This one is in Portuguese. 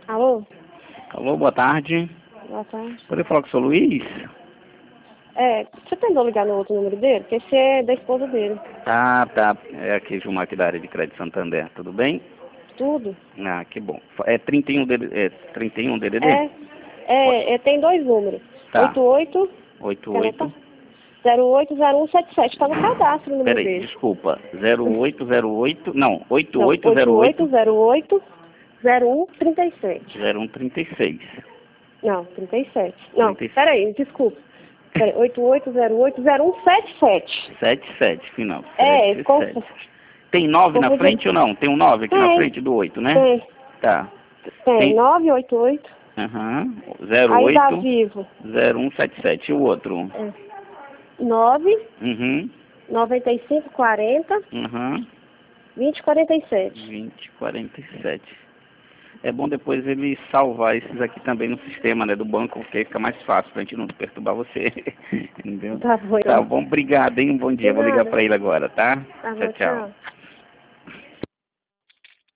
Alô? Alô, boa tarde. Boa tarde. Poderia falar com o seu Luiz? Você tentou ligar no outro número dele? Porque esse é da esposa dele. Ah, tá. É aqui, Gilmar, aqui da área de crédito Santander. Tudo bem? Tudo? Ah, que bom. É 31 DDD? Tem dois números. Tá. 88, quer 88. anotar? 080177. Tá no cadastro o número Peraí, dele. desculpa. 0808. Não, Não, 8808 8808 0137. 0136. Não, 37. Não, 36. peraí, desculpa. Peraí, 8808 0177. 77, final. É, 77. Tem 9 na confundi. frente ou não? Tem um 9 aqui na Tem, frente do 8, né? tem. Tá. Tem 988. Aham. Aí dá 08 vivo. 0177. E o outro? 9 Uhum. 9540 Uhum. 2047. 2047. É bom depois ele salvar esses aqui também no sistema, né, do banco, porque aí fica mais fácil pra gente não perturbar você. Entendeu? Tá bom, Tá então. bom, obrigado, hein? Um bom dia. De Vou ligar nada. pra ele agora, tá? Tá Tchau, bom, tchau. tchau.